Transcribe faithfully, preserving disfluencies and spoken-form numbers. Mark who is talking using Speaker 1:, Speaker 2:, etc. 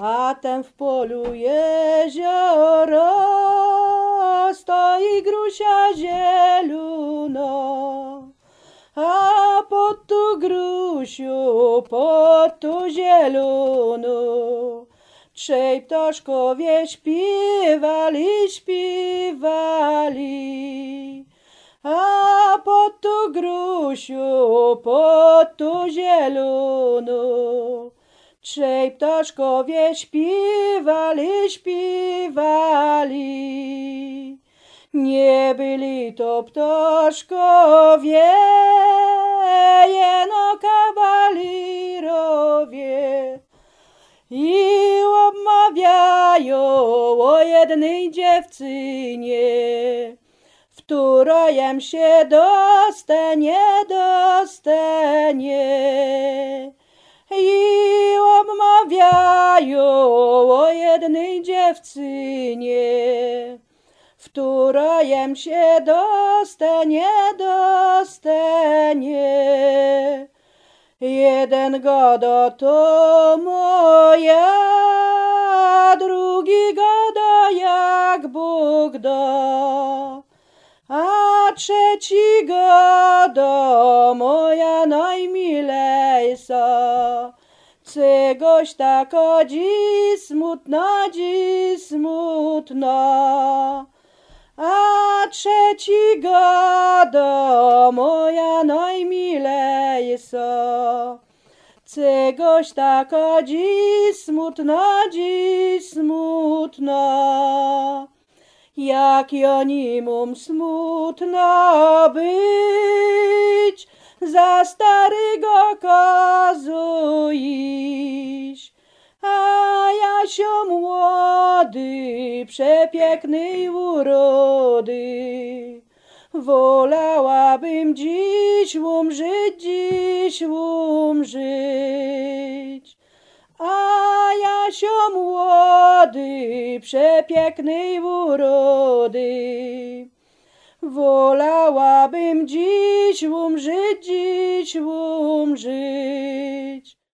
Speaker 1: a ten w polu jezioro, stoi grusia zielona. A pod tu grusiu, pod tu zieloną, trzej ptaszkowie śpiewali, śpiewali. A pod tu grusiu, pod tu zieloną, trzej ptaszkowie śpiewali, śpiewali. Nie byli to ptaszkowie, jeno kawalirowie. I obmawiają o jednej dziewczynie, w której się dostanie, dostanie. I obmawiają o jednej dziewczynie, w której się dostanie, dostanie. Jeden gada to moja, drugi gada jak Bóg da, a trzeci gada moja najmilejsza. Czegoś taka dziś smutna, dziś smutna. A trzeci gada moja najmilejsza. Czegoś taka dziś smutna, dziś smutna. Jak ja nie mam smutna być, za starego kazu iść. A ja się młody, przepięknej urody, wolałabym dziś umrzeć, dziś umrzeć. A ja się młody, przepięknej urody, wolałabym dziś umrzeć, dziś umrzeć.